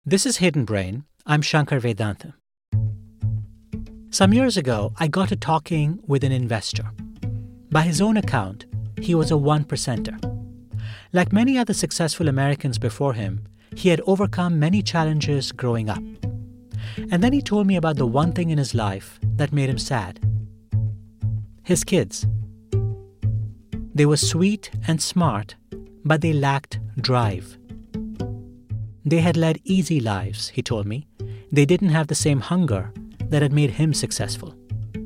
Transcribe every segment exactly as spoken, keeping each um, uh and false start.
This is Hidden Brain. I'm Shankar Vedantam. Some years ago, I got to talking with an investor. By his own account, he was a one-percenter. Like many other successful Americans before him, he had overcome many challenges growing up. And then he told me about the one thing in his life that made him sad. His kids. They were sweet and smart, but they lacked drive. They had led easy lives, he told me. They didn't have the same hunger that had made him successful.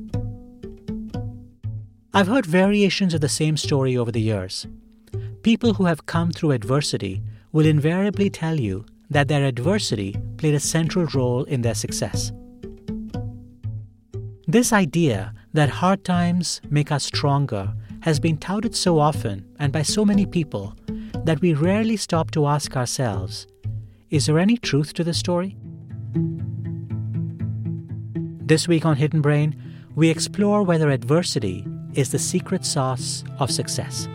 I've heard variations of the same story over the years. People who have come through adversity will invariably tell you that their adversity played a central role in their success. This idea that hard times make us stronger has been touted so often and by so many people that we rarely stop to ask ourselves, is there any truth to the story? This week on Hidden Brain, we explore whether adversity is the secret sauce of success.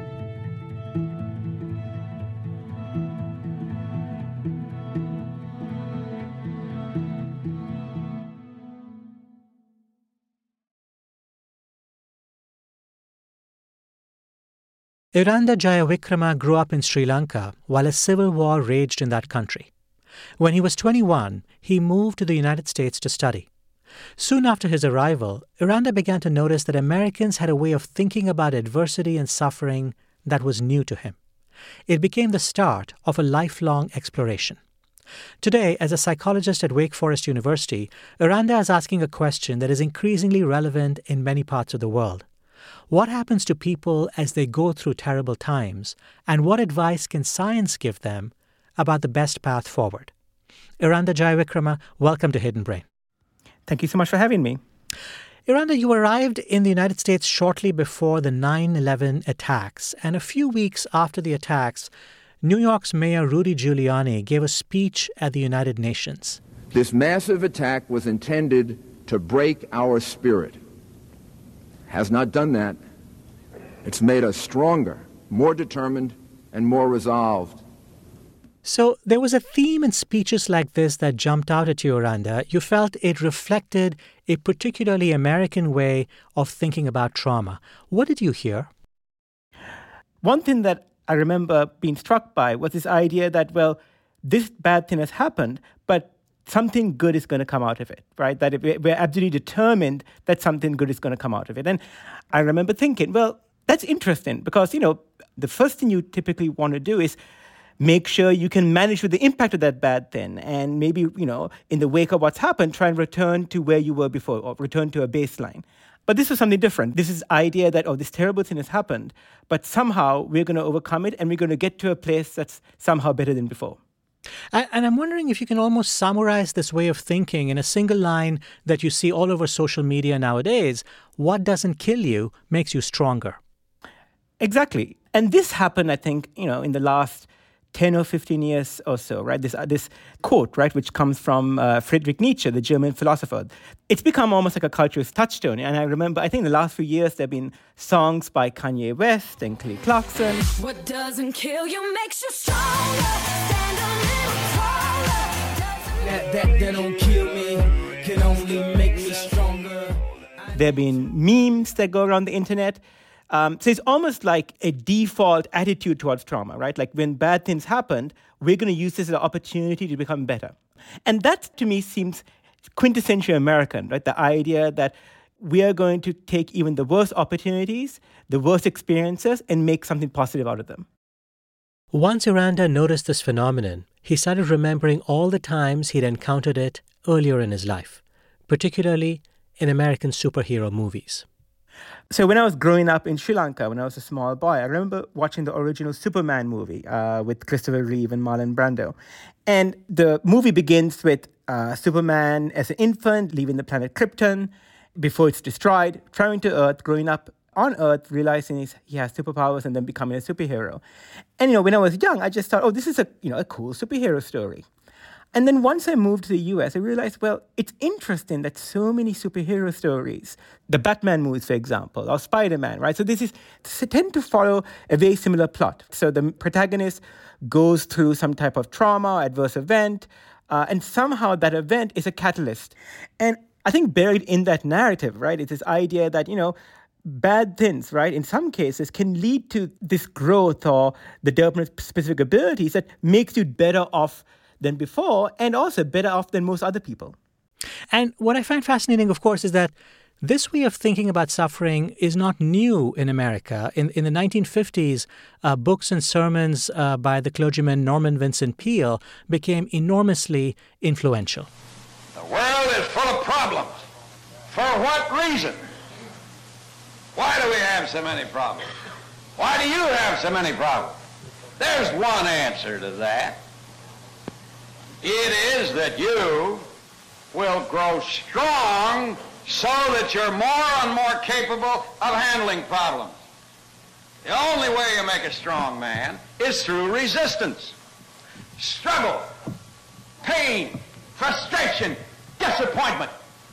Iranda Jayavikrama grew up in Sri Lanka while a civil war raged in that country. When he was twenty-one, he moved to the United States to study. Soon after his arrival, Iranda began to notice that Americans had a way of thinking about adversity and suffering that was new to him. It became the start of a lifelong exploration. Today, as a psychologist at Wake Forest University, Iranda is asking a question that is increasingly relevant in many parts of the world. What happens to people as they go through terrible times, and what advice can science give them about the best path forward? Iranda Jayavikrama, welcome to Hidden Brain. Thank you so much for having me. Iranda, you arrived in the United States shortly before the nine eleven attacks, and a few weeks after the attacks, New York's Mayor Rudy Giuliani gave a speech at the United Nations. This massive attack was intended to break our spirit. Has not done that. It's made us stronger, more determined, and more resolved. So there was a theme in speeches like this that jumped out at you, Iranda. You felt it reflected a particularly American way of thinking about trauma. What did you hear? One thing that I remember being struck by was this idea that, well, this bad thing has happened, but something good is going to come out of it, right? That we're absolutely determined that something good is going to come out of it. And I remember thinking, well, that's interesting because, you know, the first thing you typically want to do is make sure you can manage with the impact of that bad thing. And maybe, you know, in the wake of what's happened, try and return to where you were before or return to a baseline. But this was something different. This is the idea that, oh, this terrible thing has happened, but somehow we're going to overcome it and we're going to get to a place that's somehow better than before. And I'm wondering if you can almost summarize this way of thinking in a single line that you see all over social media nowadays. What doesn't kill you makes you stronger. Exactly. And this happened, I think, you know, in the last ten or fifteen years or so, right? This uh, this quote, right, which comes from uh, Friedrich Nietzsche, the German philosopher. It's become almost like a cultural touchstone. And I remember, I think in the last few years, there have been songs by Kanye West and Kelly Clarkson. What doesn't kill you makes you stronger. Stand a little taller. That, that, that don't kill me, can only make me stronger. There have been memes that go around the internet. Um, so it's almost like a default attitude towards trauma, right? Like when bad things happened, we're going to use this as an opportunity to become better. And that, to me, seems quintessentially American, right? The idea that we are going to take even the worst opportunities, the worst experiences, and make something positive out of them. Once Iranda noticed this phenomenon, he started remembering all the times he'd encountered it earlier in his life, particularly in American superhero movies. So when I was growing up in Sri Lanka, when I was a small boy, I remember watching the original Superman movie uh, with Christopher Reeve and Marlon Brando. And the movie begins with uh, Superman as an infant, leaving the planet Krypton before it's destroyed, traveling to Earth, growing up on Earth, realizing he's, he has superpowers and then becoming a superhero. And, you know, when I was young, I just thought, oh, this is a, you know, a cool superhero story. And then once I moved to the U S, I realized, well, it's interesting that so many superhero stories, the Batman movies, for example, or Spider-Man, right? So this is they tend to follow a very similar plot. So the protagonist goes through some type of trauma, adverse event, uh, and somehow that event is a catalyst. And I think buried in that narrative, right, is this idea that, you know, bad things, right, in some cases can lead to this growth or the development of specific abilities that makes you better off than before, and also better off than most other people. And what I find fascinating, of course, is that this way of thinking about suffering is not new in America. In, in the nineteen fifties, uh, books and sermons uh, by the clergyman Norman Vincent Peale became enormously influential. The world is full of problems. For what reason? Why do we have so many problems? Why do you have so many problems? There's one answer to that. It is that you will grow strong so that you're more and more capable of handling problems. The only way you make a strong man is through resistance, struggle, pain, frustration, disappointment.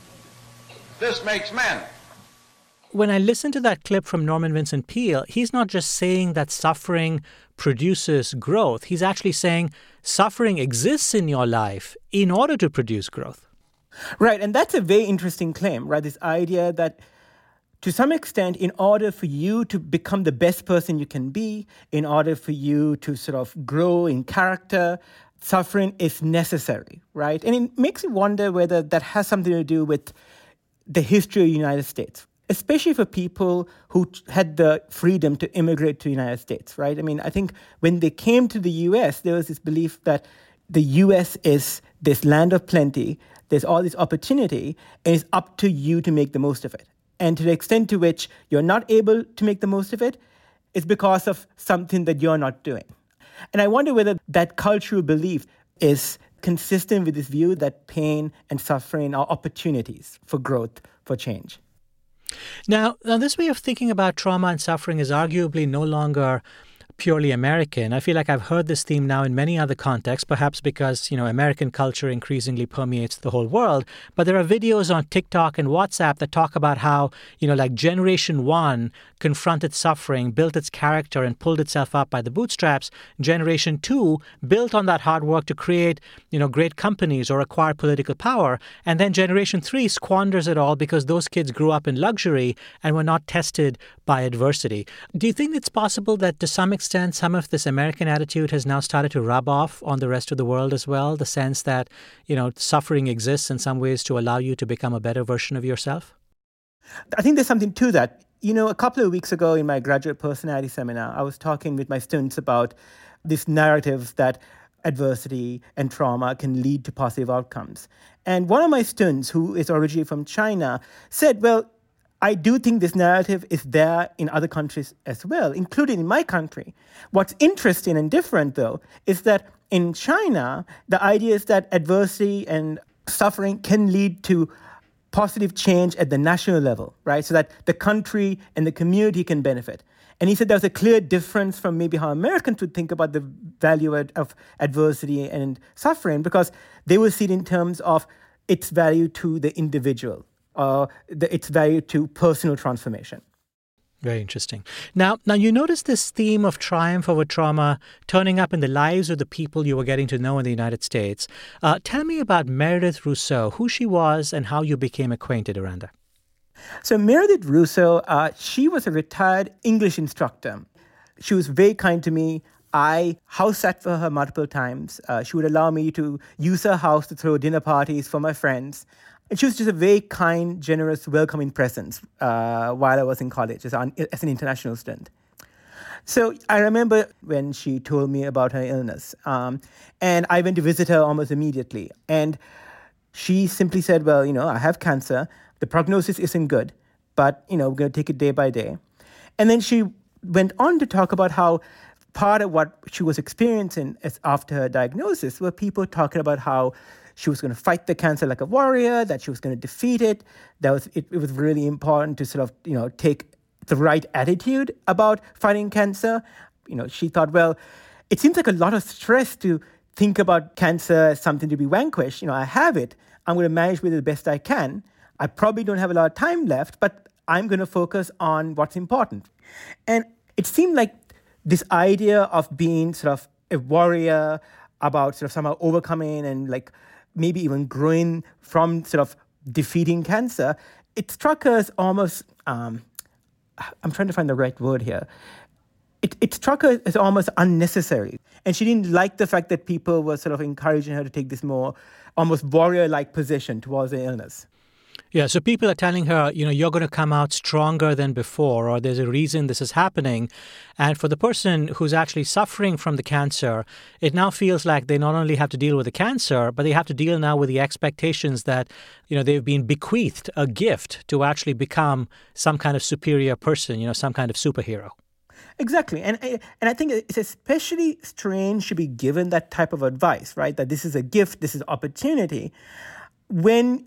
This makes men. When I listen to that clip from Norman Vincent Peale, he's not just saying that suffering produces growth. He's actually saying suffering exists in your life in order to produce growth. Right, and that's a very interesting claim, right? This idea that to some extent, in order for you to become the best person you can be, in order for you to sort of grow in character, suffering is necessary, right? And it makes me wonder whether that has something to do with the history of the United States, especially for people who had the freedom to immigrate to the United States, right? I mean, I think when they came to the U S, there was this belief that the U S is this land of plenty, there's all this opportunity, and it's up to you to make the most of it. And to the extent to which you're not able to make the most of it, it's because of something that you're not doing. And I wonder whether that cultural belief is consistent with this view that pain and suffering are opportunities for growth, for change. Now, now, this way of thinking about trauma and suffering is arguably no longer purely American. I feel like I've heard this theme now in many other contexts, perhaps because, you know, American culture increasingly permeates the whole world. But there are videos on TikTok and WhatsApp that talk about how, you know, like Generation One confronted suffering, built its character and pulled itself up by the bootstraps. Generation Two built on that hard work to create, you know, great companies or acquire political power. And then Generation Three squanders it all because those kids grew up in luxury and were not tested by adversity. Do you think it's possible that to some extent some of this American attitude has now started to rub off on the rest of the world as well? The sense that, you know, suffering exists in some ways to allow you to become a better version of yourself? I think there's something to that. You know, a couple of weeks ago in my graduate personality seminar, I was talking with my students about this narrative that adversity and trauma can lead to positive outcomes. And one of my students, who is originally from China, said, well, I do think this narrative is there in other countries as well, including in my country. What's interesting and different, though, is that in China, the idea is that adversity and suffering can lead to positive change at the national level, right? So that the country and the community can benefit. And he said there's a clear difference from maybe how Americans would think about the value of adversity and suffering, because they will see it in terms of its value to the individual. Uh, the, its value to personal transformation. Very interesting. Now, now you notice this theme of triumph over trauma turning up in the lives of the people you were getting to know in the United States. Uh, tell me about Meredith Rousseau, who she was and how you became acquainted, Aranda. So Meredith Rousseau, uh, she was a retired English instructor. She was very kind to me. I house sat for her multiple times. Uh, she would allow me to use her house to throw dinner parties for my friends. And she was just a very kind, generous, welcoming presence uh, while I was in college as an, as an international student. So I remember when she told me about her illness. Um, and I went to visit her almost immediately. And she simply said, well, you know, I have cancer. The prognosis isn't good, but, you know, we're going to take it day by day. And then she went on to talk about how part of what she was experiencing as after her diagnosis were people talking about how she was going to fight the cancer like a warrior, that she was going to defeat it. That was it, it was really important to sort of, you know, take the right attitude about fighting cancer. You know, she thought, well, it seems like a lot of stress to think about cancer as something to be vanquished. You know, I have it. I'm going to manage with it the best I can. I probably don't have a lot of time left, but I'm going to focus on what's important. And it seemed like this idea of being sort of a warrior, about sort of somehow overcoming and like maybe even growing from sort of defeating cancer, it struck her as almost, um, I'm trying to find the right word here. It, it struck her as almost unnecessary. And she didn't like the fact that people were sort of encouraging her to take this more almost warrior-like position towards the illness. Yeah, so people are telling her, you know, you're going to come out stronger than before, or there's a reason this is happening. And for the person who's actually suffering from the cancer, it now feels like they not only have to deal with the cancer, but they have to deal now with the expectations that, you know, they've been bequeathed a gift to actually become some kind of superior person, you know, some kind of superhero. Exactly. And, and I think it's especially strange to be given that type of advice, right? That this is a gift, this is opportunity, when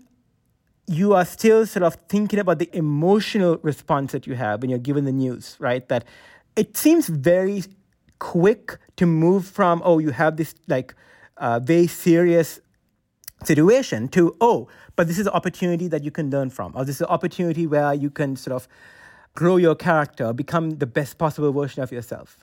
you are still sort of thinking about the emotional response that you have when you're given the news, right? That it seems very quick to move from, oh, you have this like uh, very serious situation to, oh, but this is an opportunity that you can learn from, or this is an opportunity where you can sort of grow your character, become the best possible version of yourself.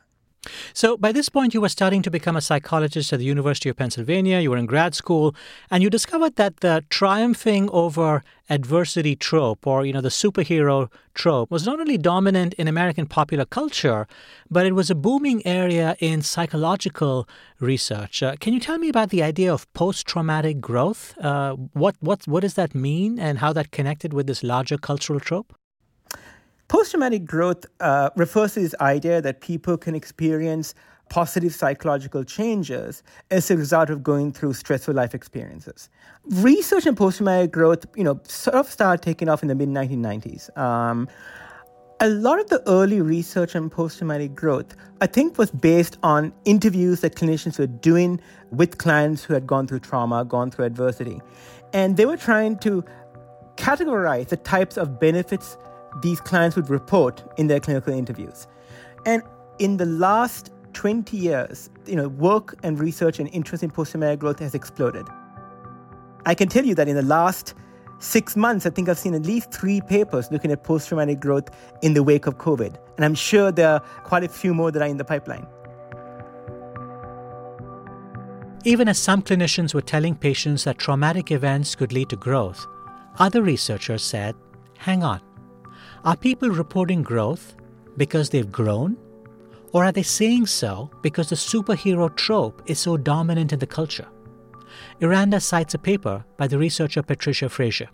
So by this point, you were starting to become a psychologist at the University of Pennsylvania. You were in grad school, and you discovered that the triumphing over adversity trope, or, you know, the superhero trope, was not only dominant in American popular culture, but it was a booming area in psychological research. Uh, can you tell me about the idea of post-traumatic growth? Uh, what, what, what does that mean, and how that connected with this larger cultural trope? Post-traumatic growth uh, refers to this idea that people can experience positive psychological changes as a result of going through stressful life experiences. Research on post-traumatic growth, you know, sort of started taking off in the mid nineteen nineties. Um, a lot of the early research on post-traumatic growth, I think, was based on interviews that clinicians were doing with clients who had gone through trauma, gone through adversity. And they were trying to categorize the types of benefits these clients would report in their clinical interviews. And in the last twenty years, you know, work and research and interest in post-traumatic growth has exploded. I can tell you that in the last six months, I think I've seen at least three papers looking at post-traumatic growth in the wake of COVID. And I'm sure there are quite a few more that are in the pipeline. Even as some clinicians were telling patients that traumatic events could lead to growth, other researchers said, hang on. Are people reporting growth because they've grown? Or are they saying so because the superhero trope is so dominant in the culture? Iranda cites a paper by the researcher Patricia Frazier.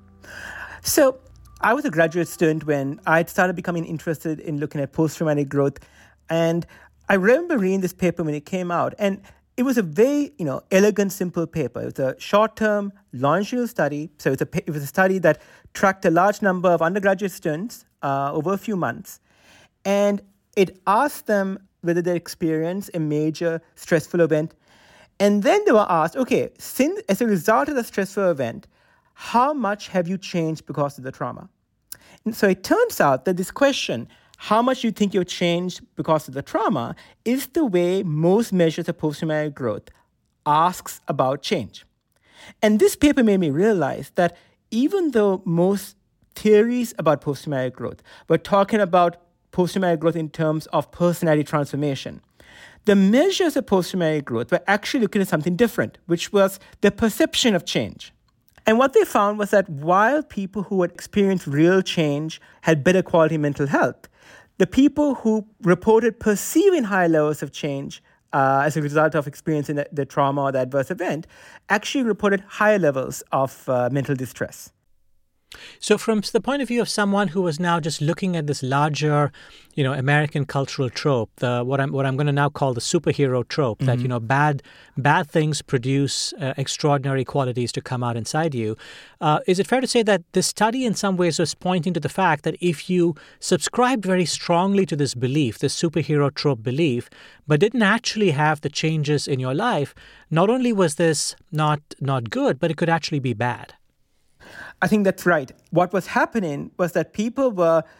So I was a graduate student when I started becoming interested in looking at post-traumatic growth. And I remember reading this paper when it came out. And it was a very, you know, elegant, simple paper. It was a short-term, longitudinal study. So it was a, it was a study that tracked a large number of undergraduate students uh, over a few months. And it asked them whether they experienced a major stressful event. And then they were asked, okay, since, as a result of the stressful event, how much have you changed because of the trauma? And so it turns out that this question, how much you think you've changed because of the trauma, is the way most measures of post-traumatic growth asks about change. And this paper made me realize that even though most theories about post-traumatic growth were talking about post-traumatic growth in terms of personality transformation, the measures of post-traumatic growth were actually looking at something different, which was the perception of change. And what they found was that while people who had experienced real change had better quality mental health, the people who reported perceiving high levels of change uh, as a result of experiencing the, the trauma or the adverse event actually reported higher levels of uh, mental distress. So from the point of view of someone who was now just looking at this larger, you know, American cultural trope, the what I'm what I'm going to now call the superhero trope, mm-hmm. that, you know, bad bad things produce uh, extraordinary qualities to come out inside you. Uh, is it fair to say that this study in some ways was pointing to the fact that if you subscribed very strongly to this belief, this superhero trope belief, but didn't actually have the changes in your life, not only was this not not good, but it could actually be bad? I think that's right. What was happening was that people were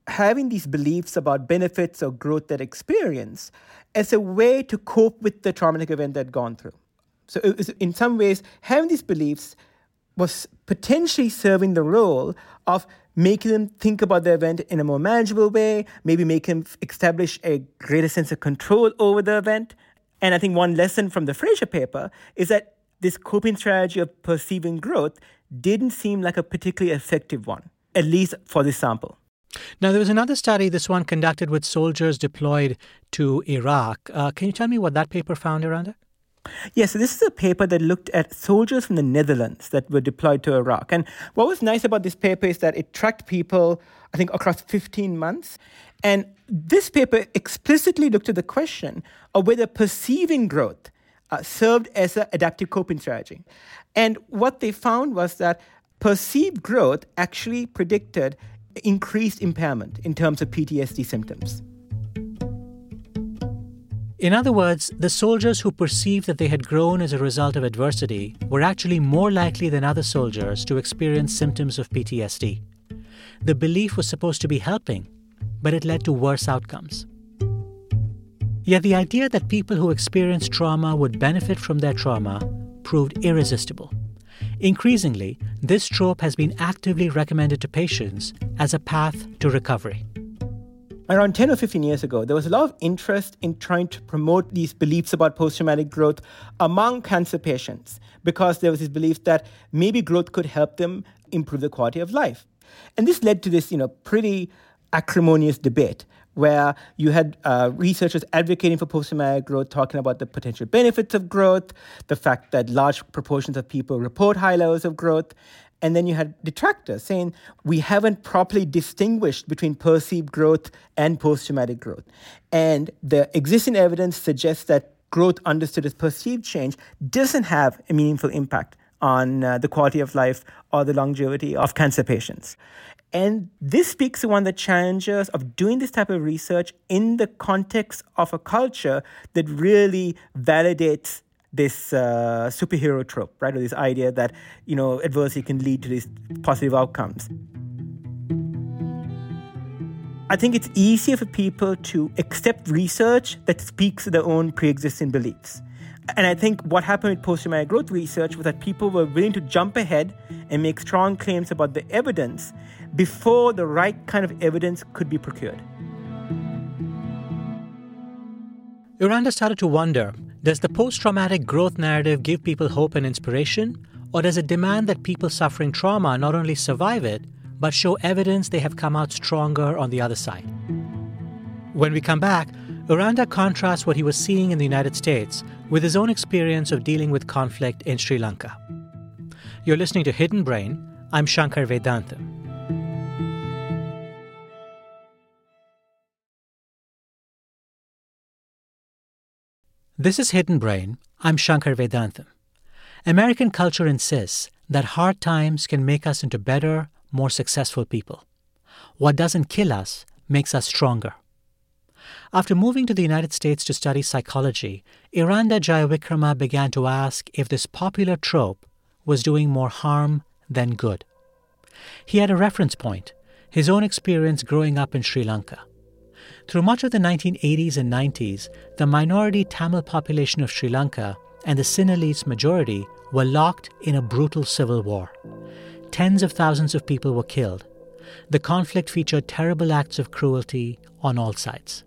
having these beliefs about benefits or growth that experience as a way to cope with the traumatic event they'd gone through. So it was, in some ways, having these beliefs was potentially serving the role of making them think about the event in a more manageable way, maybe make them establish a greater sense of control over the event. And I think one lesson from the Fraser paper is that this coping strategy of perceiving growth didn't seem like a particularly effective one, at least for this sample. Now, there was another study, this one conducted with soldiers deployed to Iraq. Uh, can you tell me what that paper found, Yoranda? Yes, so this is a paper that looked at soldiers from the Netherlands that were deployed to Iraq. And what was nice about this paper is that it tracked people, I think, across fifteen months. And this paper explicitly looked at the question of whether perceiving growth uh, served as an adaptive coping strategy. And what they found was that perceived growth actually predicted increased impairment in terms of P T S D symptoms. In other words, the soldiers who perceived that they had grown as a result of adversity were actually more likely than other soldiers to experience symptoms of P T S D. The belief was supposed to be helping, but it led to worse outcomes. Yet the idea that people who experienced trauma would benefit from their trauma proved irresistible. Increasingly, this trope has been actively recommended to patients as a path to recovery. Around ten or fifteen years ago, there was a lot of interest in trying to promote these beliefs about post-traumatic growth among cancer patients because there was this belief that maybe growth could help them improve the quality of life. And this led to this, you know, pretty acrimonious debate where you had uh, researchers advocating for post-traumatic growth, talking about the potential benefits of growth, the fact that large proportions of people report high levels of growth. And then you had detractors saying, we haven't properly distinguished between perceived growth and post-traumatic growth. And the existing evidence suggests that growth understood as perceived change doesn't have a meaningful impact on uh, the quality of life or the longevity of cancer patients. And this speaks to one of the challenges of doing this type of research in the context of a culture that really validates this uh, superhero trope, right? Or this idea that, you know, adversity can lead to these positive outcomes. I think it's easier for people to accept research that speaks to their own pre-existing beliefs. And I think what happened with post-traumatic growth research was that people were willing to jump ahead and make strong claims about the evidence before the right kind of evidence could be procured. Yoranda started to wonder, does the post-traumatic growth narrative give people hope and inspiration, or does it demand that people suffering trauma not only survive it, but show evidence they have come out stronger on the other side? When we come back, Yoranda contrasts what he was seeing in the United States with his own experience of dealing with conflict in Sri Lanka. You're listening to Hidden Brain. I'm Shankar Vedantam. This is Hidden Brain. I'm Shankar Vedantam. American culture insists that hard times can make us into better, more successful people. What doesn't kill us makes us stronger. After moving to the United States to study psychology, Yoranda Jayawikrama began to ask if this popular trope was doing more harm than good. He had a reference point, his own experience growing up in Sri Lanka. Through much of the nineteen eighties and nineties, the minority Tamil population of Sri Lanka and the Sinhalese majority were locked in a brutal civil war. Tens of thousands of people were killed. The conflict featured terrible acts of cruelty on all sides.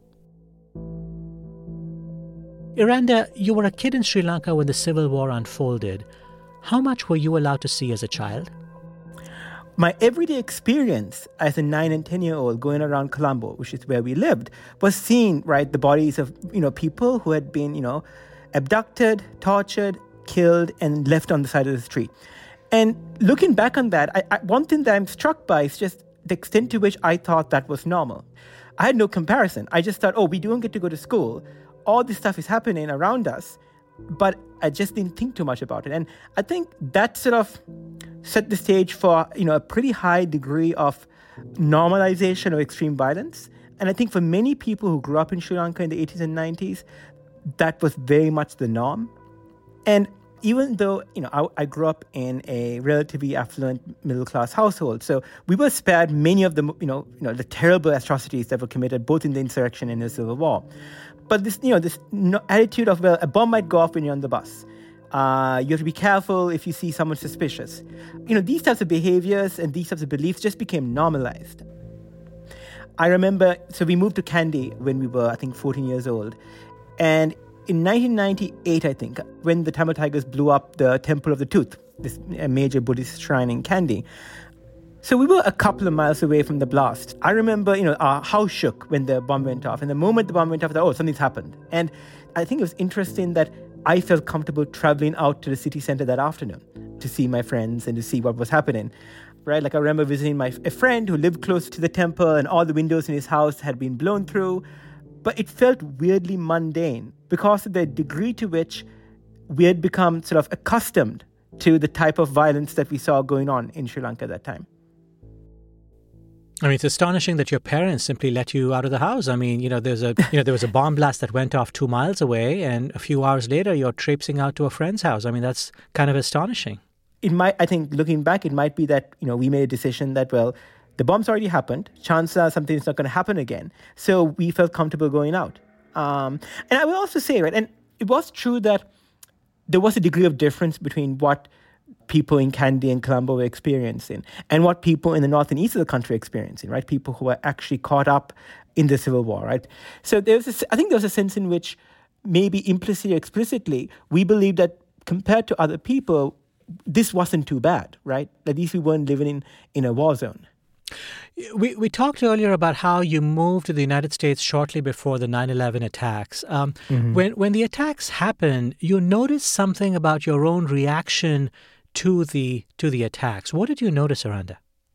Yoranda, you were a kid in Sri Lanka when the civil war unfolded. How much were you allowed to see as a child? My everyday experience as a nine and ten-year-old going around Colombo, which is where we lived, was seeing, right, the bodies of, you know, people who had been, you know, abducted, tortured, killed, and left on the side of the street. And looking back on that, I, I, one thing that I'm struck by is just the extent to which I thought that was normal. I had no comparison. I just thought, oh, we don't get to go to school. All this stuff is happening around us. But I just didn't think too much about it. And I think that sort of set the stage for, you know, a pretty high degree of normalization of extreme violence. And I think for many people who grew up in Sri Lanka in the eighties and nineties, that was very much the norm. And even though, you know, I, I grew up in a relatively affluent middle-class household, so we were spared many of the, you know, you know, the terrible atrocities that were committed both in the insurrection and the Civil War. But this, you know, this attitude of, well, a bomb might go off when you're on the bus. Uh, you have to be careful if you see someone suspicious. You know, these types of behaviors and these types of beliefs just became normalized. I remember, so we moved to Kandy when we were, I think, fourteen years old. And in nineteen ninety-eight, I think, when the Tamil Tigers blew up the Temple of the Tooth, this major Buddhist shrine in Kandy. So we were a couple of miles away from the blast. I remember, you know, our house shook when the bomb went off. And the moment the bomb went off, I thought, oh, something's happened. And I think it was interesting that I felt comfortable traveling out to the city center that afternoon to see my friends and to see what was happening. Right? Like I remember visiting my a friend who lived close to the temple and all the windows in his house had been blown through. But it felt weirdly mundane because of the degree to which we had become sort of accustomed to the type of violence that we saw going on in Sri Lanka at that time. I mean, it's astonishing that your parents simply let you out of the house. I mean, you know, there's a you know there was a bomb blast that went off two miles away, and a few hours later, you're traipsing out to a friend's house. I mean, that's kind of astonishing. It might, I think, looking back, it might be that, you know, we made a decision that, well, the bomb's already happened. Chances are something's not going to happen again. So we felt comfortable going out. Um, and I will also say, right, and it was true that there was a degree of difference between what people in Kandy and Colombo were experiencing and what people in the north and east of the country were experiencing, right? People who were actually caught up in the Civil War, right? So there was a, I think there was a sense in which maybe implicitly or explicitly, we believed that compared to other people, this wasn't too bad, right? At least we weren't living in, in a war zone. We we talked earlier about how you moved to the United States shortly before the nine eleven attacks. Um, mm-hmm. When when the attacks happened, you noticed something about your own reaction to the to the attacks. What did you notice, Aranda?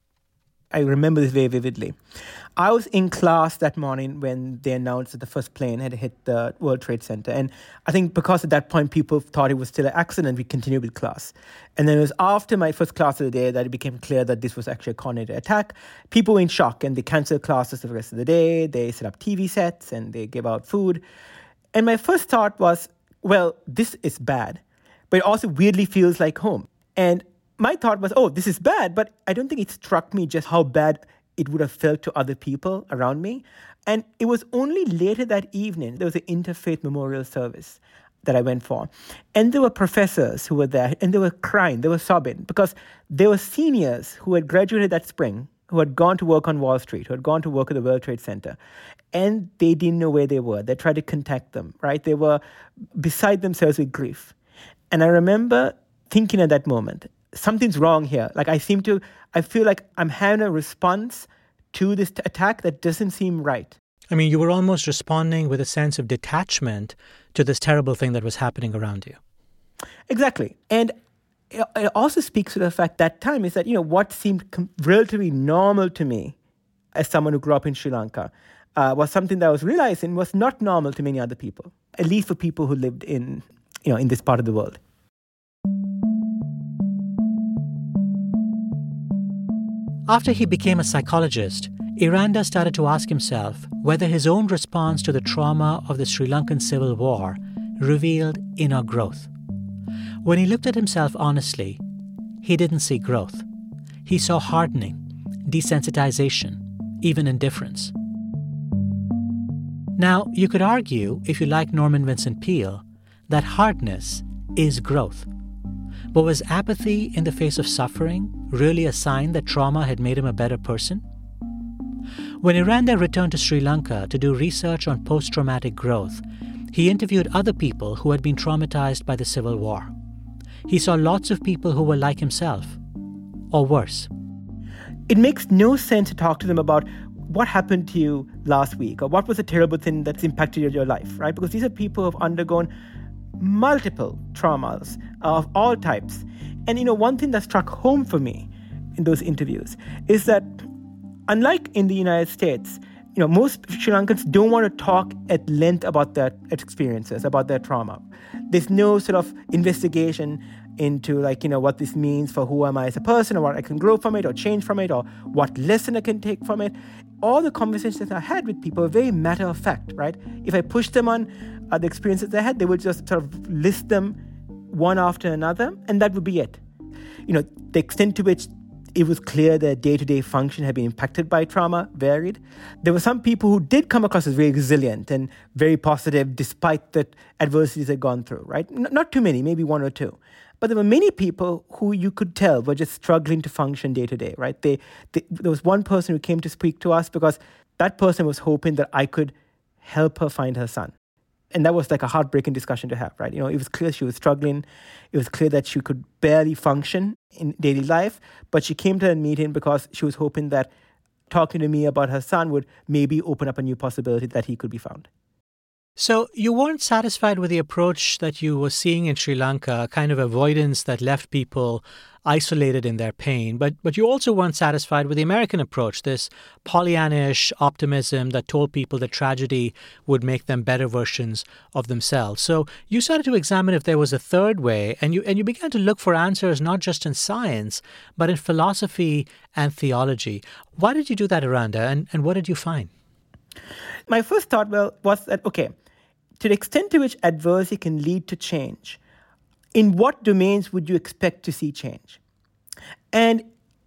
I remember this very vividly. I was in class that morning when they announced that the first plane had hit the World Trade Center. And I think because at that point people thought it was still an accident, we continued with class. And then it was after my first class of the day that it became clear that this was actually a coordinated attack. People were in shock and they canceled classes for the rest of the day. They set up T V sets and they gave out food. And my first thought was, well, this is bad, but it also weirdly feels like home. And my thought was, oh, this is bad, but I don't think it struck me just how bad it would have felt to other people around me. And it was only later that evening, there was an interfaith memorial service that I went for. And there were professors who were there, and they were crying, they were sobbing, because there were seniors who had graduated that spring, who had gone to work on Wall Street, who had gone to work at the World Trade Center, and they didn't know where they were. They tried to contact them, right? They were beside themselves with grief. And I remember thinking at that moment, something's wrong here. Like I seem to, I feel like I'm having a response to this t- attack that doesn't seem right. I mean, you were almost responding with a sense of detachment to this terrible thing that was happening around you. Exactly. And it also speaks to the fact that time is that, you know, what seemed com- relatively normal to me as someone who grew up in Sri Lanka uh, was something that I was realizing was not normal to many other people, at least for people who lived in, you know, in this part of the world. After he became a psychologist, Iranda started to ask himself whether his own response to the trauma of the Sri Lankan Civil War revealed inner growth. When he looked at himself honestly, he didn't see growth. He saw hardening, desensitization, even indifference. Now, you could argue, if you like Norman Vincent Peale, that hardness is growth. But was apathy in the face of suffering really a sign that trauma had made him a better person? When Iranda returned to Sri Lanka to do research on post-traumatic growth, he interviewed other people who had been traumatized by the Civil War. He saw lots of people who were like himself, or worse. It makes no sense to talk to them about what happened to you last week or what was a terrible thing that's impacted your life, right? Because these are people who have undergone multiple traumas of all types. And, you know, one thing that struck home for me in those interviews is that unlike in the United States, you know, most Sri Lankans don't want to talk at length about their experiences, about their trauma. There's no sort of investigation into, like, you know, what this means for who am I as a person, or what I can grow from it or change from it, or what lesson I can take from it. All the conversations I had with people are very matter of fact, right? If I pushed them on uh, the experiences they had, they would just sort of list them one after another, and that would be it. You know, the extent to which it was clear that day-to-day function had been impacted by trauma varied. There were some people who did come across as very resilient and very positive despite the adversities they'd gone through, right? N- not too many, maybe one or two. But there were many people who you could tell were just struggling to function day-to-day, right? They, they, there was one person who came to speak to us because that person was hoping that I could help her find her son. And that was like a heartbreaking discussion to have, right? You know, it was clear she was struggling. It was clear that she could barely function in daily life. But she came to a meeting because she was hoping that talking to me about her son would maybe open up a new possibility that he could be found. So you weren't satisfied with the approach that you were seeing in Sri Lanka, a kind of avoidance that left people isolated in their pain. But but you also weren't satisfied with the American approach, this Pollyannish optimism that told people that tragedy would make them better versions of themselves. So you started to examine if there was a third way, and you and you began to look for answers not just in science, but in philosophy and theology. Why did you do that, Aranda, and, and what did you find? My first thought, well, was that, okay, to the extent to which adversity can lead to change, in what domains would you expect to see change? And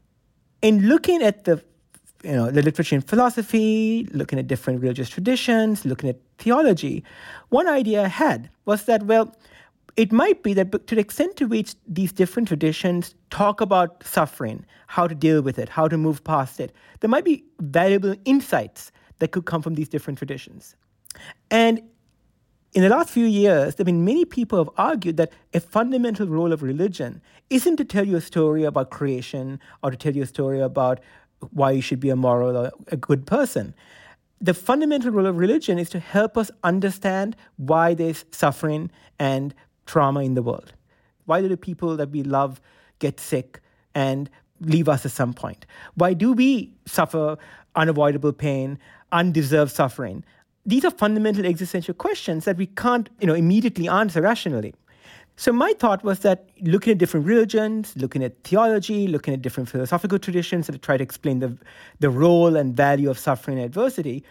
in looking at the, you know, the literature in philosophy, looking at different religious traditions, looking at theology, one idea I had was that, well, it might be that to the extent to which these different traditions talk about suffering, how to deal with it, how to move past it, there might be valuable insights that could come from these different traditions. And in the last few years, there have been many people who have argued that a fundamental role of religion isn't to tell you a story about creation or to tell you a story about why you should be a moral or a good person. The fundamental role of religion is to help us understand why there's suffering and trauma in the world. Why do the people that we love get sick and leave us at some point? Why do we suffer unavoidable pain, undeserved suffering? These are fundamental existential questions that we can't, you know, immediately answer rationally. So my thought was that looking at different religions, looking at theology, looking at different philosophical traditions that try to explain the, the role and value of suffering and adversity,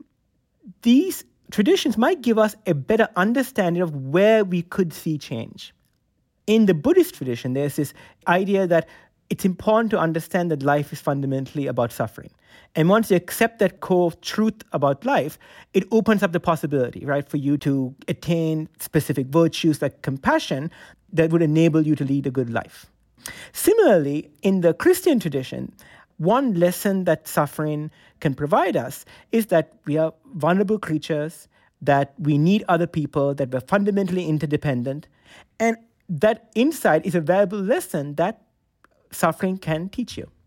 these traditions might give us a better understanding of where we could see change. In the Buddhist tradition, there's this idea that it's important to understand that life is fundamentally about suffering. And once you accept that core truth about life, it opens up the possibility, right, for you to attain specific virtues like compassion that would enable you to lead a good life. Similarly, in the Christian tradition, one lesson that suffering can provide us is that we are vulnerable creatures, that we need other people, that we're fundamentally interdependent. And that insight is a valuable lesson that suffering can teach you.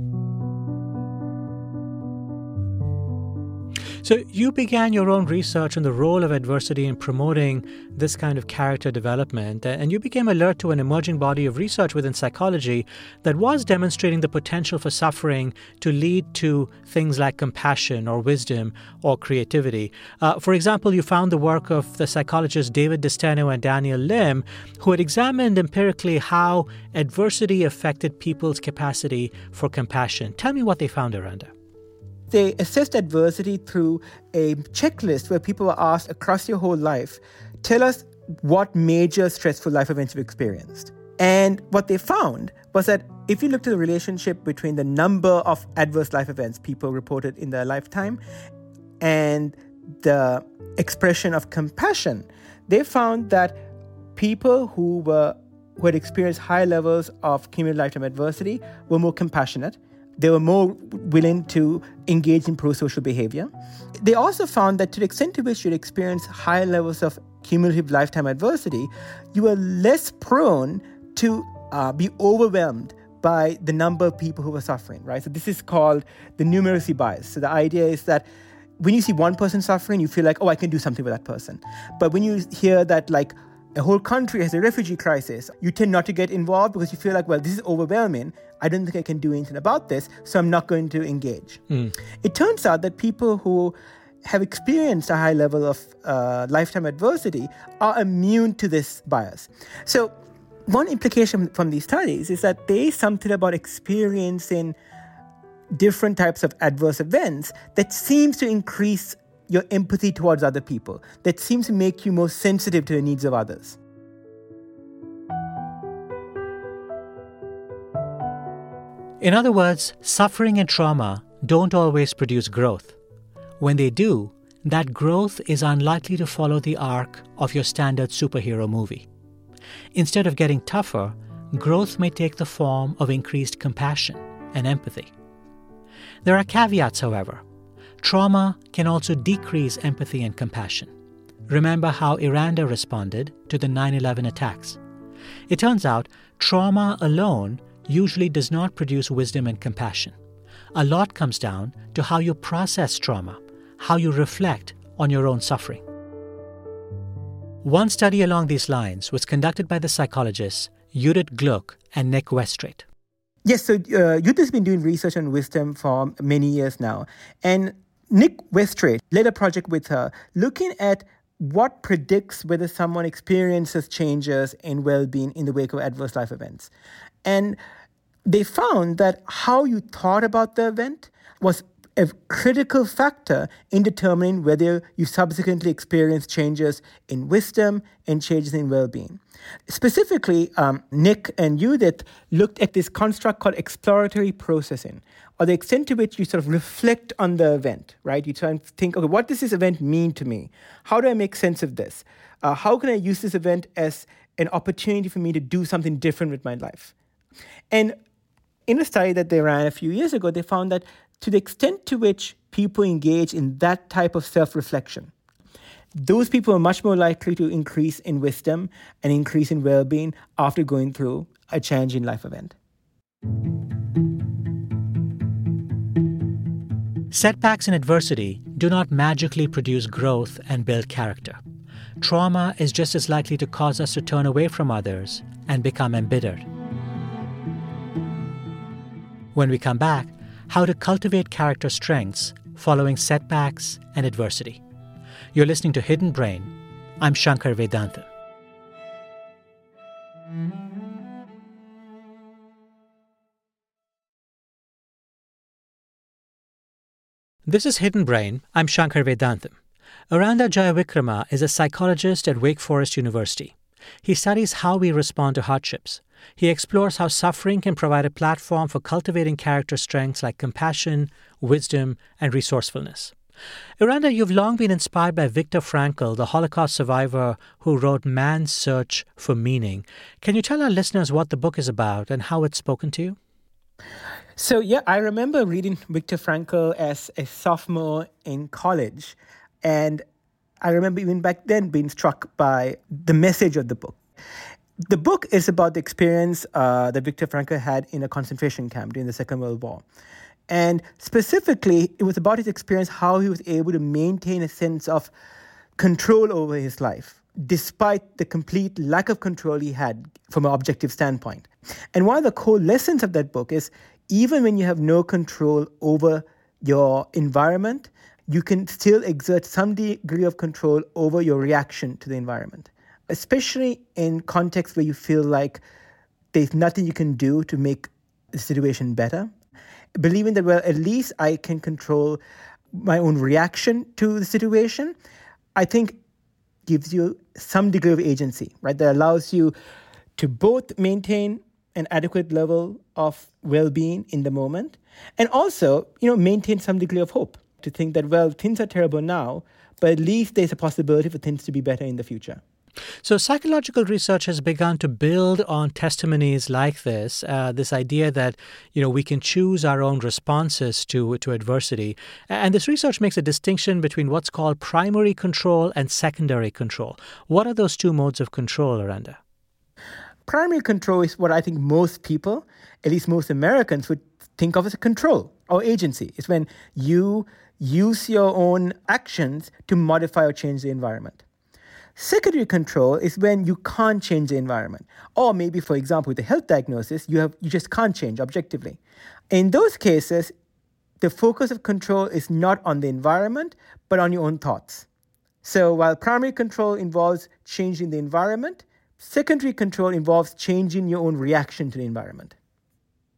So you began your own research on the role of adversity in promoting this kind of character development, and you became alert to an emerging body of research within psychology that was demonstrating the potential for suffering to lead to things like compassion or wisdom or creativity. Uh, for example, you found the work of the psychologists David DeSteno and Daniel Lim, who had examined empirically how adversity affected people's capacity for compassion. Tell me what they found, Aranda. They assessed adversity through a checklist where people were asked across your whole life, tell us what major stressful life events you've experienced. And what they found was that if you looked at the relationship between the number of adverse life events people reported in their lifetime and the expression of compassion, they found that people who were who had experienced high levels of cumulative lifetime adversity were more compassionate. They were more willing to engage in pro-social behavior. They also found that to the extent to which you'd experience high levels of cumulative lifetime adversity, you were less prone to uh, be overwhelmed by the number of people who were suffering, right? So this is called the numeracy bias. So the idea is that when you see one person suffering, you feel like, oh, I can do something with that person. But when you hear that, like, a whole country has a refugee crisis, you tend not to get involved because you feel like, well, this is overwhelming. I don't think I can do anything about this, so I'm not going to engage. Mm. It turns out that people who have experienced a high level of uh, lifetime adversity are immune to this bias. So one implication from these studies is that there is something about experiencing different types of adverse events that seems to increase your empathy towards other people, that seems to make you more sensitive to the needs of others. In other words, suffering and trauma don't always produce growth. When they do, that growth is unlikely to follow the arc of your standard superhero movie. Instead of getting tougher, growth may take the form of increased compassion and empathy. There are caveats, however. Trauma can also decrease empathy and compassion. Remember how Iranda responded to the nine eleven attacks. It turns out trauma alone usually does not produce wisdom and compassion. A lot comes down to how you process trauma, how you reflect on your own suffering. One study along these lines was conducted by the psychologists Judith Gluck and Nick Westrate. Yes, so uh, Judith has been doing research on wisdom for many years now. And Nick Westrate led a project with her looking at what predicts whether someone experiences changes in well-being in the wake of adverse life events. And they found that how you thought about the event was a critical factor in determining whether you subsequently experience changes in wisdom and changes in well-being. Specifically, um, Nick and Judith looked at this construct called exploratory processing, or the extent to which you sort of reflect on the event, right? You try and think, okay, what does this event mean to me? How do I make sense of this? Uh, how can I use this event as an opportunity for me to do something different with my life? And in a study that they ran a few years ago, they found that to the extent to which people engage in that type of self-reflection, those people are much more likely to increase in wisdom and increase in well-being after going through a challenging life event. Setbacks and adversity do not magically produce growth and build character. Trauma is just as likely to cause us to turn away from others and become embittered. When we come back, how to cultivate character strengths following setbacks and adversity. You're listening to Hidden Brain. I'm Shankar Vedantam. This is Hidden Brain. I'm Shankar Vedantam. Aranda Jayavikrama is a psychologist at Wake Forest University. He studies how we respond to hardships. He explores how suffering can provide a platform for cultivating character strengths like compassion, wisdom, and resourcefulness. Aranda, you've long been inspired by Viktor Frankl, the Holocaust survivor who wrote Man's Search for Meaning. Can you tell our listeners what the book is about and how it's spoken to you? So, yeah, I remember reading Viktor Frankl as a sophomore in college. And I remember even back then being struck by the message of the book. The book is about the experience uh, that Viktor Frankl had in a concentration camp during the Second World War. And specifically, it was about his experience, how he was able to maintain a sense of control over his life, despite the complete lack of control he had from an objective standpoint. And one of the core lessons of that book is even when you have no control over your environment, you can still exert some degree of control over your reaction to the environment, especially in contexts where you feel like there's nothing you can do to make the situation better. Believing that, well, at least I can control my own reaction to the situation, I think gives you some degree of agency, right? That allows you to both maintain an adequate level of well-being in the moment and also, you know, maintain some degree of hope to think that, well, things are terrible now, but at least there's a possibility for things to be better in the future. So psychological research has begun to build on testimonies like this, uh, this idea that, you know, we can choose our own responses to, to adversity. And this research makes a distinction between what's called primary control and secondary control. What are those two modes of control, Aranda? Primary control is what I think most people, at least most Americans, would think of as a control or agency. It's when you use your own actions to modify or change the environment. Secondary control is when you can't change the environment. Or maybe, for example, with a health diagnosis, you have you just can't change objectively. In those cases, the focus of control is not on the environment, but on your own thoughts. So while primary control involves changing the environment, secondary control involves changing your own reaction to the environment.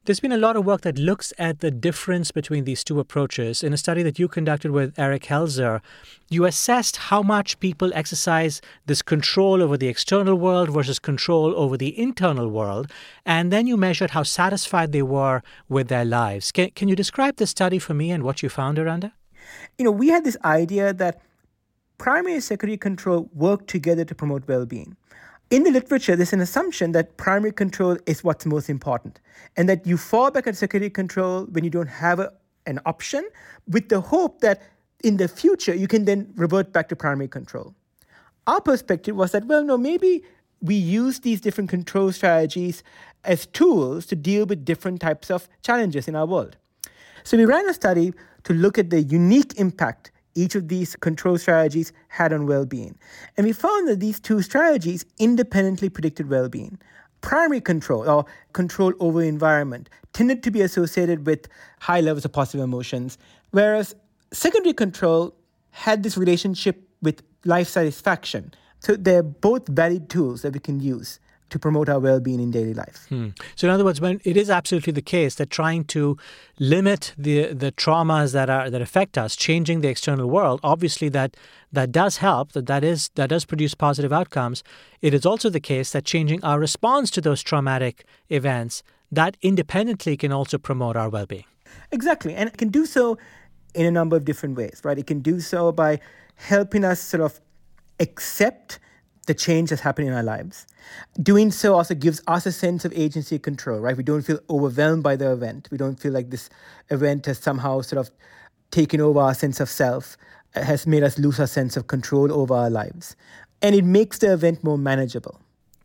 There's been a lot of work that looks at the difference between these two approaches. In a study that you conducted with Eric Helzer, you assessed how much people exercise this control over the external world versus control over the internal world, and then you measured how satisfied they were with their lives. Can, can you describe this study for me and what you found, Aranda? You know, we had this idea that primary and secondary control work together to promote well-being. In the literature, there's an assumption that primary control is what's most important, and that you fall back on secondary control when you don't have a, an option, with the hope that in the future you can then revert back to primary control. Our perspective was that, well, no, maybe we use these different control strategies as tools to deal with different types of challenges in our world. So we ran a study to look at the unique impact each of these control strategies had on well-being. And we found that these two strategies independently predicted well-being. Primary control, or control over environment, tended to be associated with high levels of positive emotions, whereas secondary control had this relationship with life satisfaction. So they're both valid tools that we can use to promote our well-being in daily life. Hmm. So in other words, when it is absolutely the case that trying to limit the the traumas that are that affect us, changing the external world, obviously that that does help, that that is that does produce positive outcomes. It is also the case that changing our response to those traumatic events, that independently can also promote our well-being. Exactly, and it can do so in a number of different ways, right? It can do so by helping us sort of accept the change that's happening in our lives. Doing so also gives us a sense of agency and control, right? We don't feel overwhelmed by the event. We don't feel like this event has somehow sort of taken over our sense of self, has made us lose our sense of control over our lives. And it makes the event more manageable.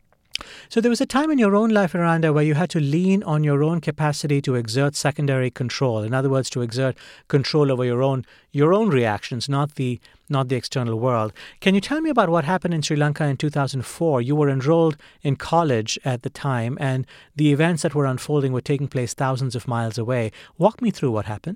So there was a time in your own life, Aranda, where you had to lean on your own capacity to exert secondary control. In other words, to exert control over your own your own reactions, not the not the external world. Can you tell me about what happened in Sri Lanka in two thousand four? You were enrolled in college at the time, and the events that were unfolding were taking place thousands of miles away. Walk me through what happened.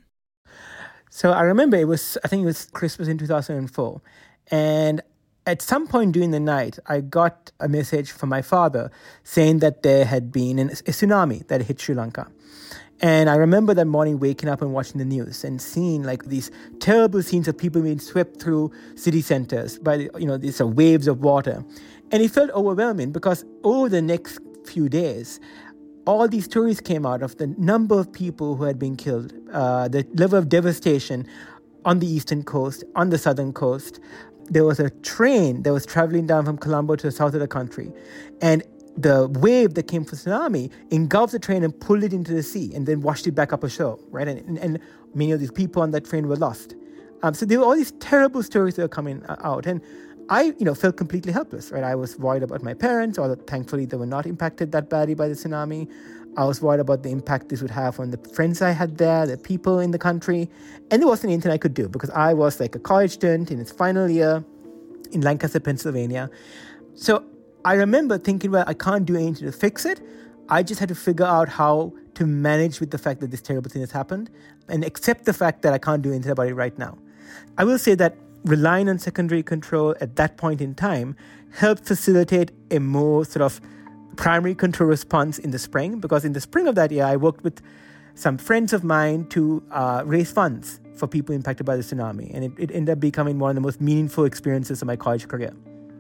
So I remember it was, I think it was Christmas in two thousand four, and at some point during the night, I got a message from my father saying that there had been an, a tsunami that hit Sri Lanka. And I remember that morning waking up and watching the news and seeing like these terrible scenes of people being swept through city centers by, you know, these uh, waves of water. And it felt overwhelming because over the next few days, all these stories came out of the number of people who had been killed, uh, the level of devastation on the eastern coast, on the southern coast. There was a train that was traveling down from Colombo to the south of the country. And the wave that came from tsunami engulfed the train and pulled it into the sea and then washed it back up ashore, right? And, and, and many of these people on that train were lost. Um, so there were all these terrible stories that were coming out. And I, you know, felt completely helpless, right? I was worried about my parents, although thankfully they were not impacted that badly by the tsunami. I was worried about the impact this would have on the friends I had there, the people in the country. And there wasn't anything I could do because I was like a college student in its final year in Lancaster, Pennsylvania. So I remember thinking, well, I can't do anything to fix it. I just had to figure out how to manage with the fact that this terrible thing has happened and accept the fact that I can't do anything about it right now. I will say that relying on secondary control at that point in time helped facilitate a more sort of primary control response in the spring, because in the spring of that year, I worked with some friends of mine to uh, raise funds for people impacted by the tsunami. And it, it ended up becoming one of the most meaningful experiences of my college career.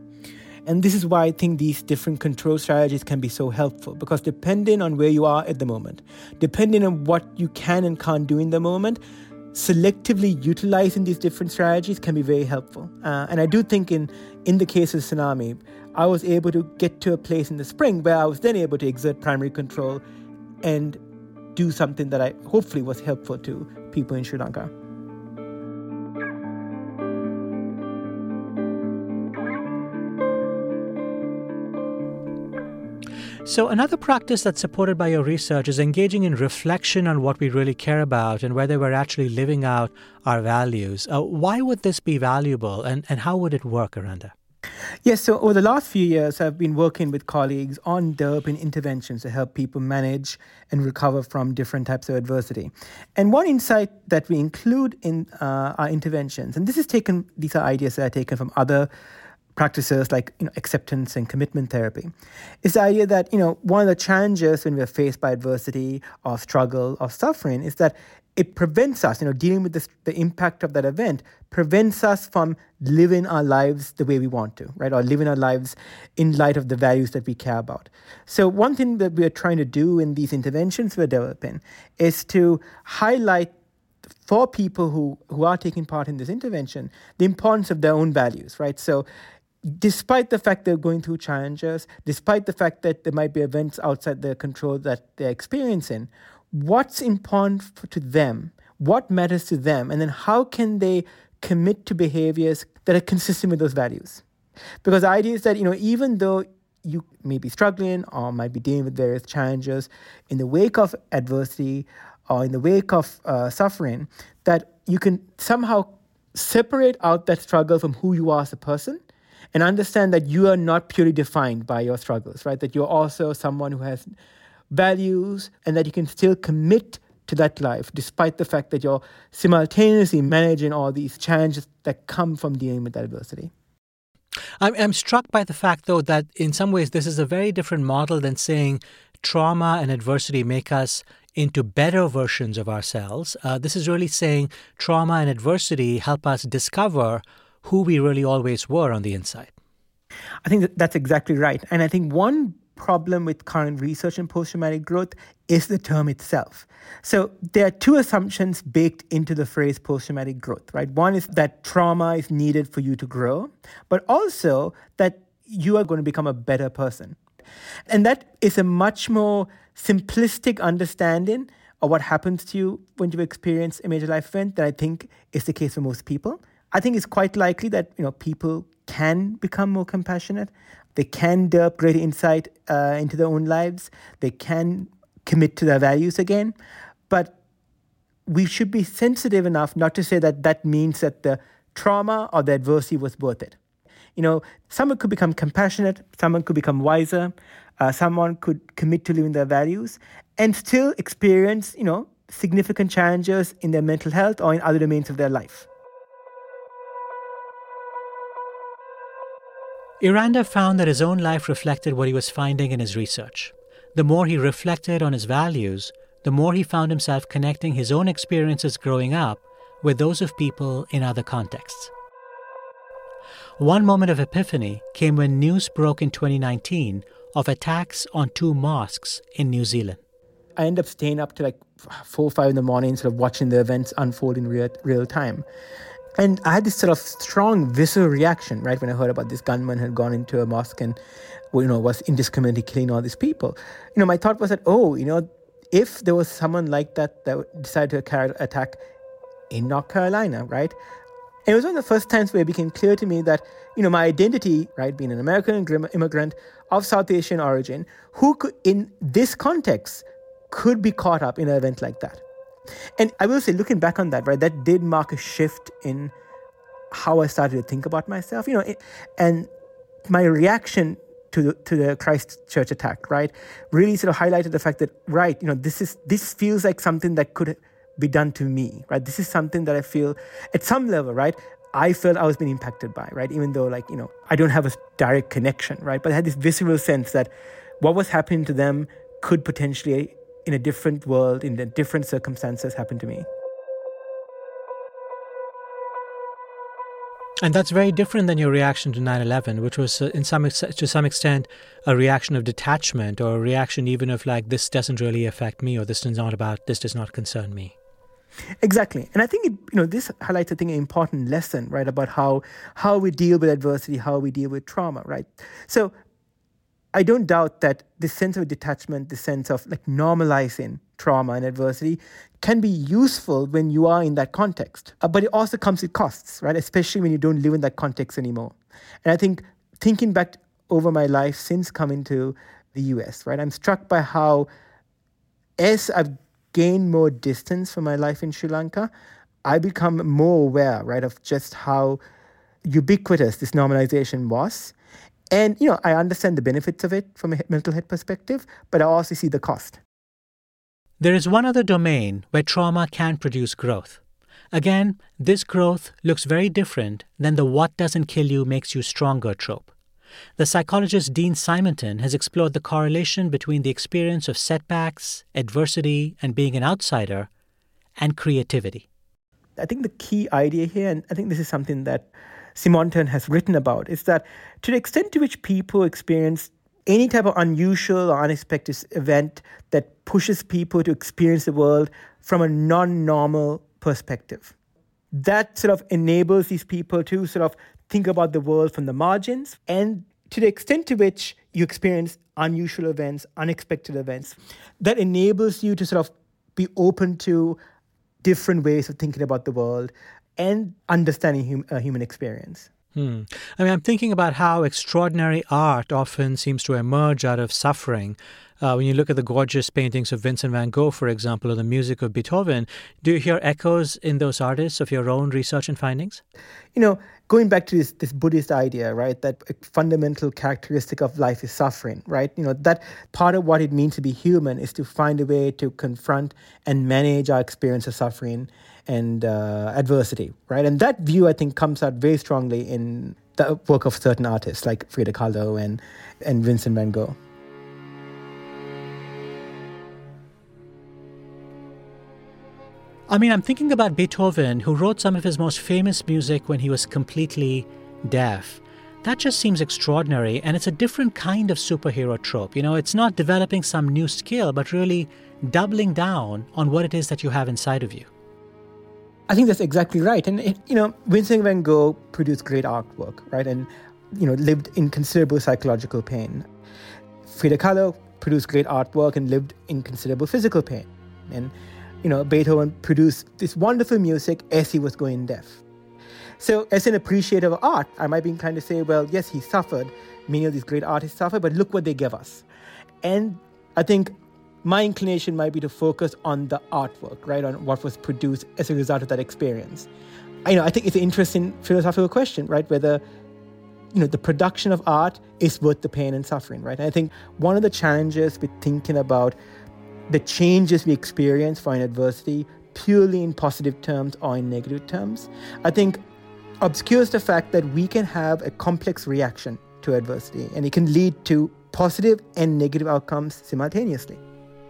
And this is why I think these different control strategies can be so helpful, because depending on where you are at the moment, depending on what you can and can't do in the moment, selectively utilizing these different strategies can be very helpful. Uh, and I do think in, in the case of tsunami, I was able to get to a place in the spring where I was then able to exert primary control and do something that I hopefully was helpful to people in Sri Lanka. So another practice that's supported by your research is engaging in reflection on what we really care about and whether we're actually living out our values. Uh, why would this be valuable, and, and how would it work, Aranda? Yes, so over the last few years, I've been working with colleagues on developing interventions to help people manage and recover from different types of adversity. And one insight that we include in uh, our interventions, and this is taken, these are ideas that are taken from other practices like you know, acceptance and commitment therapy, is the idea that you know one of the challenges when we're faced by adversity or struggle or suffering is that it prevents us, you know, dealing with this, the impact of that event prevents us from living our lives the way we want to, right? Or living our lives in light of the values that we care about. So one thing that we're trying to do in these interventions we're developing is to highlight for people who, who are taking part in this intervention, the importance of their own values, right? So despite the fact they're going through challenges, despite the fact that there might be events outside their control that they're experiencing, what's important for, to them, what matters to them, and then how can they commit to behaviors that are consistent with those values? Because the idea is that, you know, even though you may be struggling or might be dealing with various challenges in the wake of adversity or in the wake of uh, suffering, that you can somehow separate out that struggle from who you are as a person and understand that you are not purely defined by your struggles, right? That you're also someone who has values and that you can still commit to that life despite the fact that you're simultaneously managing all these challenges that come from dealing with that adversity. I'm, I'm struck by the fact, though, that in some ways this is a very different model than saying trauma and adversity make us into better versions of ourselves. Uh, this is really saying trauma and adversity help us discover who we really always were on the inside. I think that that's exactly right. And I think one problem with current research in post-traumatic growth is the term itself. So there are two assumptions baked into the phrase post-traumatic growth, right? One is that trauma is needed for you to grow, but also that you are going to become a better person. And that is a much more simplistic understanding of what happens to you when you experience a major life event than I think is the case for most people. I think it's quite likely that, you know, people can become more compassionate. They can develop greater insight uh, into their own lives. They can commit to their values again. But we should be sensitive enough not to say that that means that the trauma or the adversity was worth it. You know, someone could become compassionate, someone could become wiser, uh, someone could commit to living their values and still experience, you know, significant challenges in their mental health or in other domains of their life. Iranda found that his own life reflected what he was finding in his research. The more he reflected on his values, the more he found himself connecting his own experiences growing up with those of people in other contexts. One moment of epiphany came when news broke in twenty nineteen of attacks on two mosques in New Zealand. I ended up staying up to like four or five in the morning, sort of watching the events unfold in real, real time. And I had this sort of strong visceral reaction, right, when I heard about this gunman had gone into a mosque and, you know, was indiscriminately killing all these people. You know, my thought was that, oh, you know, if there was someone like that that decided to carry attack in North Carolina, right? And it was one of the first times where it became clear to me that, you know, my identity, right, being an American immigrant of South Asian origin, who could, in this context, could be caught up in an event like that. And I will say, looking back on that, right, that did mark a shift in how I started to think about myself, you know, it, and my reaction to the, to the Christchurch attack, right, really sort of highlighted the fact that, right, you know, this is this feels like something that could be done to me, right? This is something that I feel at some level, right, I felt I was being impacted by, right, even though, like, you know, I don't have a direct connection, right, but I had this visceral sense that what was happening to them could potentially, in a different world, in the different circumstances, happen to me. And that's very different than your reaction to nine eleven, which was uh, in some ex- to some extent a reaction of detachment or a reaction even of like, this doesn't really affect me or this is not about, this does not concern me. Exactly. And I think, it, you know, this highlights, I think, an important lesson, right, about how how we deal with adversity, how we deal with trauma, right? So I don't doubt that this sense of detachment, this sense of like normalizing trauma and adversity can be useful when you are in that context. Uh, but it also comes with costs, right? Especially when you don't live in that context anymore. And I think thinking back over my life since coming to the U S, right, I'm struck by how as I've gained more distance from my life in Sri Lanka, I become more aware, right, of just how ubiquitous this normalization was. And, you know, I understand the benefits of it from a mental health perspective, but I also see the cost. There is one other domain where trauma can produce growth, Again, this growth looks very different than the what doesn't kill you makes you stronger trope. The psychologist Dean Simonton has explored the correlation between the experience of setbacks, adversity, and being an outsider, and creativity. I think the key idea here, and I think this is something that Simonton has written about, is that to the extent to which people experience any type of unusual or unexpected event that pushes people to experience the world from a non-normal perspective, that sort of enables these people to sort of think about the world from the margins. And to the extent to which you experience unusual events, unexpected events, that enables you to sort of be open to different ways of thinking about the world and understanding hum- uh, human experience. Hmm. I mean, I'm thinking about how extraordinary art often seems to emerge out of suffering. Uh, when you look at the gorgeous paintings of Vincent van Gogh, for example, or the music of Beethoven, do you hear echoes in those artists of your own research and findings? You know, going back to this, this Buddhist idea, right, that a fundamental characteristic of life is suffering, right? You know, that part of what it means to be human is to find a way to confront and manage our experience of suffering and uh, adversity, right? And that view, I think, comes out very strongly in the work of certain artists like Frida Kahlo and, and Vincent van Gogh. I mean, I'm thinking about Beethoven, who wrote some of his most famous music when he was completely deaf. That just seems extraordinary, and it's a different kind of superhero trope. You know, it's not developing some new skill, but really doubling down on what it is that you have inside of you. I think that's exactly right. And, it, you know, Vincent van Gogh produced great artwork, right? And, you know, lived in considerable psychological pain. Frida Kahlo produced great artwork and lived in considerable physical pain. And, you know, Beethoven produced this wonderful music as he was going deaf. So as an appreciator of art, I might be inclined to say, well, yes, he suffered. Many of these great artists suffered, but look what they gave us. And I think my inclination might be to focus on the artwork, right, on what was produced as a result of that experience. I, you know, I think it's an interesting philosophical question, right, whether, you know, the production of art is worth the pain and suffering, right? And I think one of the challenges with thinking about the changes we experience for an adversity purely in positive terms or in negative terms, I think obscures the fact that we can have a complex reaction to adversity, and it can lead to positive and negative outcomes simultaneously.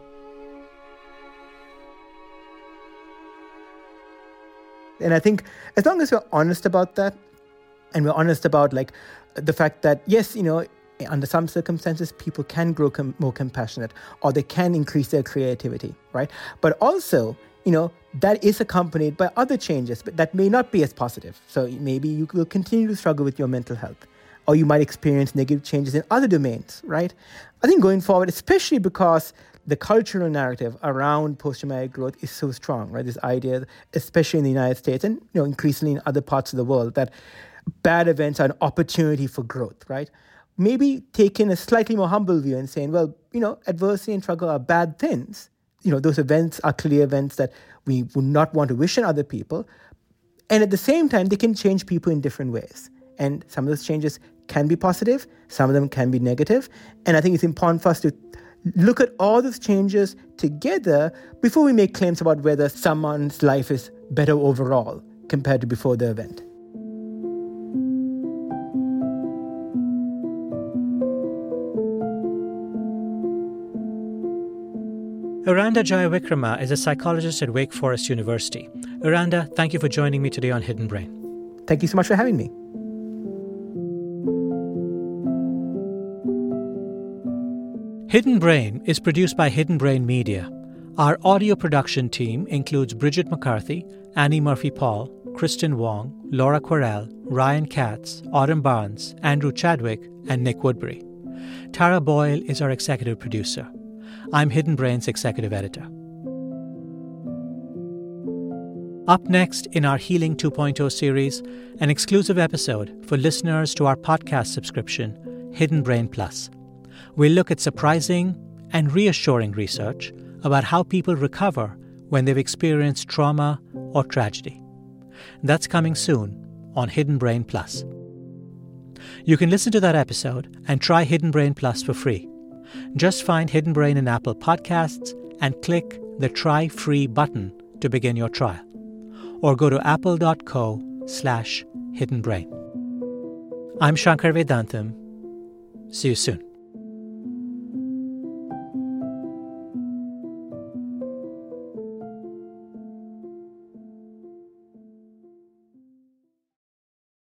And I think as long as we're honest about that, and we're honest about like the fact that, yes, you know, under some circumstances, people can grow com- more compassionate, or they can increase their creativity, right? But also, you know, that is accompanied by other changes, but that may not be as positive. So maybe you will continue to struggle with your mental health, or you might experience negative changes in other domains, right? I think going forward, especially because the cultural narrative around post-traumatic growth is so strong, right? This idea, especially in the United States and, you know, increasingly in other parts of the world, that bad events are an opportunity for growth, right? Maybe taking a slightly more humble view and saying, well, you know, adversity and struggle are bad things. You know, those events are clearly events that we would not want to wish on other people. And at the same time, they can change people in different ways. And some of those changes can be positive, some of them can be negative. And I think it's important for us to look at all those changes together before we make claims about whether someone's life is better overall compared to before the event. Aranda Jayawikrama is a psychologist at Wake Forest University. Aranda, thank you for joining me today on Hidden Brain. Thank you so much for having me. Hidden Brain is produced by Hidden Brain Media. Our audio production team includes Bridget McCarthy, Annie Murphy-Paul, Kristen Wong, Laura Querelle, Ryan Katz, Autumn Barnes, Andrew Chadwick, and Nick Woodbury. Tara Boyle is our executive producer. I'm Hidden Brain's executive editor. Up next in our Healing two point oh series, an exclusive episode for listeners to our podcast subscription, Hidden Brain Plus. We'll look at surprising and reassuring research about how people recover when they've experienced trauma or tragedy. That's coming soon on Hidden Brain Plus. You can listen to that episode and try Hidden Brain Plus for free. Just find Hidden Brain in Apple Podcasts and click the Try Free button to begin your trial. or go to apple.co slash hidden brain. I'm Shankar Vedantam. See you soon.